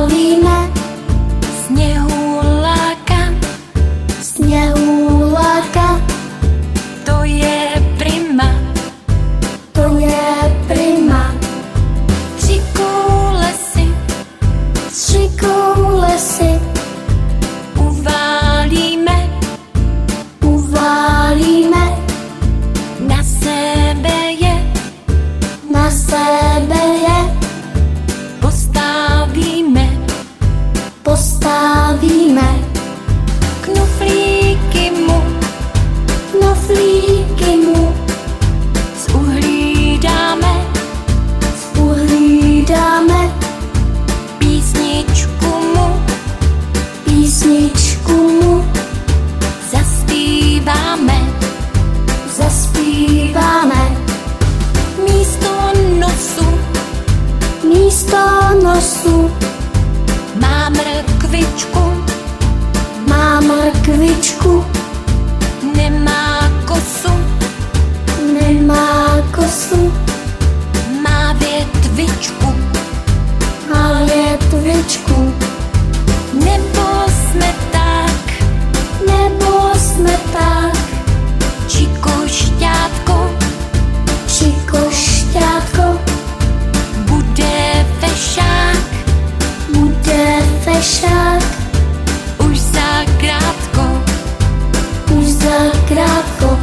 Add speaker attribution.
Speaker 1: Postavíme
Speaker 2: sněhuláka,
Speaker 1: sněhuláka,
Speaker 2: to je prima.
Speaker 1: to je prima.
Speaker 2: 3 koulesy
Speaker 1: 3 koulesy
Speaker 2: uválíme,
Speaker 1: uválíme,
Speaker 2: na sebe je
Speaker 1: na sebe je
Speaker 2: postavíme.
Speaker 1: postavíme.
Speaker 2: Knoflíky mu
Speaker 1: Knoflíky mu
Speaker 2: z uhlí dáme,
Speaker 1: uhlídáme,
Speaker 2: písničku mu
Speaker 1: písničku mu
Speaker 2: zaspíváme.
Speaker 1: zaspíváme.
Speaker 2: Místo nosu
Speaker 1: Místo nosu
Speaker 2: má mrkvičku,
Speaker 1: má mrkvičku,
Speaker 2: nemá kosu,
Speaker 1: nemá kosu,
Speaker 2: má větvičku.
Speaker 1: má větvičku.
Speaker 2: Nebo jsme tak,
Speaker 1: Nebo jsme tak,
Speaker 2: čikošťátko,
Speaker 1: čikošťátko,
Speaker 2: bude fešák,
Speaker 1: bude fešák,
Speaker 2: už za krátko.
Speaker 1: už za krátko.